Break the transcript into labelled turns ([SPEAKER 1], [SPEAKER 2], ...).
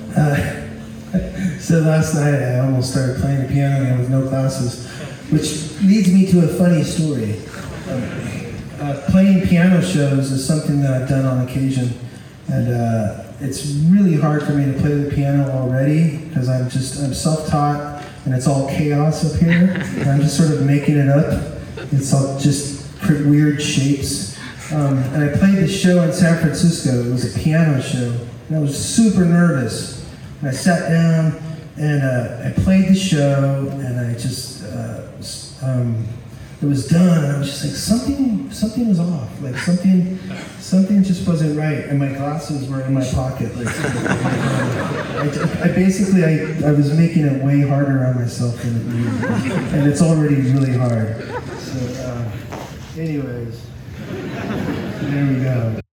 [SPEAKER 1] So last night I almost started playing the piano again with no classes, which leads me to a funny story. Playing piano shows is something that I've done on occasion, and it's really hard for me to play the piano already because I'm self-taught and it's all chaos up here, and I'm just sort of making it up. It's all just weird shapes. And I played this show in San Francisco. It was a piano show, and I was super nervous. And I sat down and I played the show, and I just it was done, and I was just like, something was off. Like something just wasn't right, and my glasses were in my pocket. Like, I was making it way harder on myself than it needed, and it's already really hard. So, anyways, there we go.